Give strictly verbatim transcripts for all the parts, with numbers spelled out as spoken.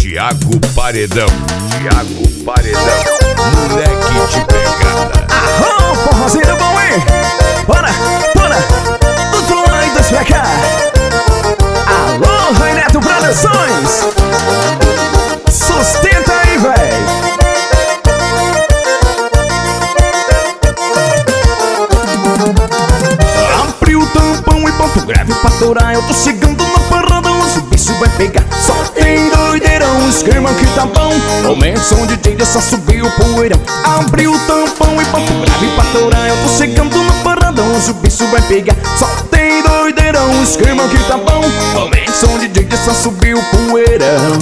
Thiago Paredão, Thiago Paredão, moleque de pegada. Arrão, forrozinho bom, hein? Bora, bora, do outro lado e dois pra cá. Alô, Raineto Produções, sustenta aí, véi. Abre o tampão e bota o grave pra torar. Eu tô chegando na parada, hoje o bicho vai pegar. Só tem doideirão, esquema que tá bom. Aumenta o som, D J, deixa subir o poeirão. Abre o tampão e bota o grave pra torar. Eu tô chegando na parada, hoje o bicho vai pegar. Só tem doideirão, esquema que tá bom. Aumenta o som, D J, deixa subir o poeirão.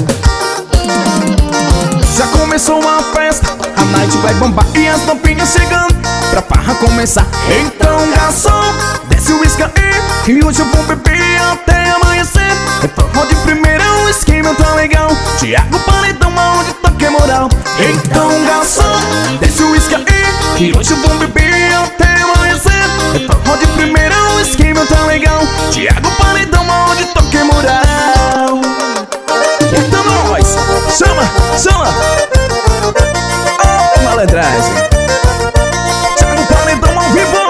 Já começou a festa, a night vai bombar e as tampinhas chegando pra farra começar. Então, garçom, desce o uísque aí, que hoje eu vou beber até amanhecer. É forró de primeira, o esquema tá legal. Thiago Paredão, aonde tá que é moral. Então, garçom, desce o uísque aí, que hoje eu vou beber até amanhecer. É forró de primeira, o esquema tá legal. Thiago Paredão, aonde tá que é moral. Então nós, chama, chama. Oh, malandragem. Thiago Paredão ao vivo.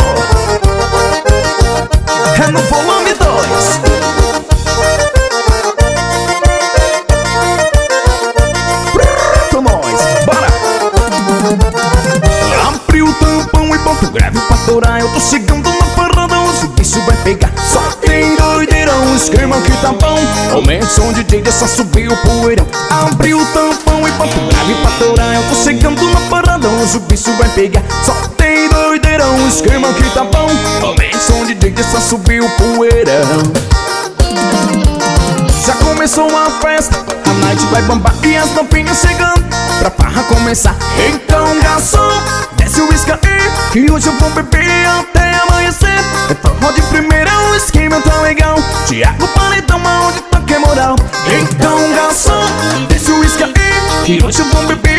É no volume dois. Pronto, nós, bora. Abre o tampão e bota o grave pra torar. Eu tô chegando na parada, hoje o bicho vai pegar. Só tem doideirão, esquema que tá bom. Aumenta o som, D J, deixa subir o poeirão. Abre o tampão e bota o grave pra torar. Eu tô chegando na parada, hoje o bicho vai pegar. Só tem doideirão, esquema que tá bom. Aumenta o som, D J, deixa subir o poeirão. Já começou a festa, a night vai bombar e as tampinhas chegando pra farra começar. Então, garçom, desce o uísque aí, que hoje eu vou beber até amanhecer. É forró de primeira, o esquema tá legal. Thiago Paredão, aonde tá que é moral. Então, garçom, desce o uísque aí, que hoje eu vou beber